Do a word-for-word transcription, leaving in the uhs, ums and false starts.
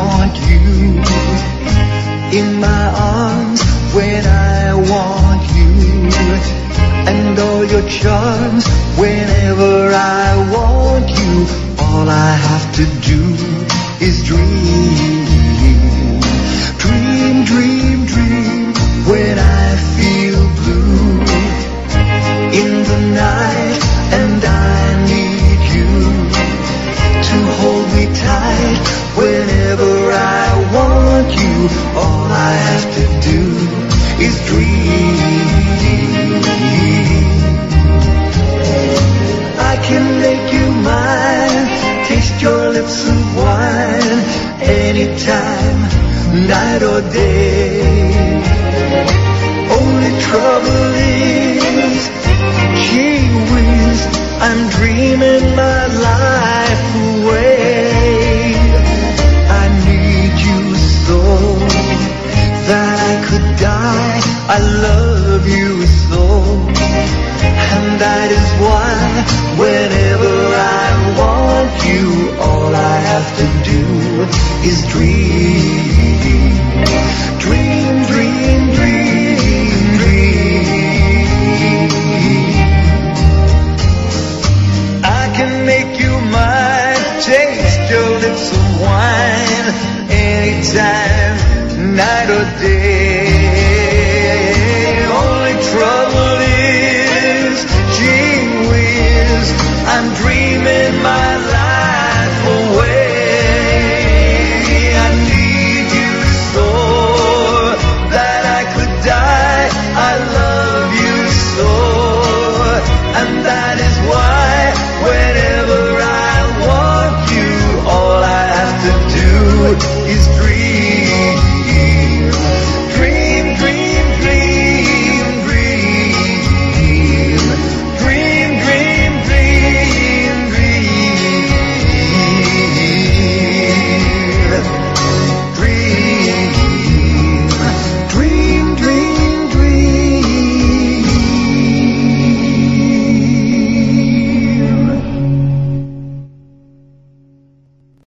want you in my arms when I want you, and all your charms whenever I want you. All I have to do is dream, dream, dream, dream. When I feel blue in the night and I need you to hold me tight whenever I want you. All I have to do is dream. I can make you mine, taste your lips of wine, anytime, night or day. Only trouble is, gee whiz, I'm dreaming my life away. I need you so that I could die. I love you so, and that is why whenever I want you, all I have to do is dream, dream, dream, dream, dream. I can make you mine, taste your lips of wine, anytime, night or day. Only trouble is, gee whiz, I'm dreaming my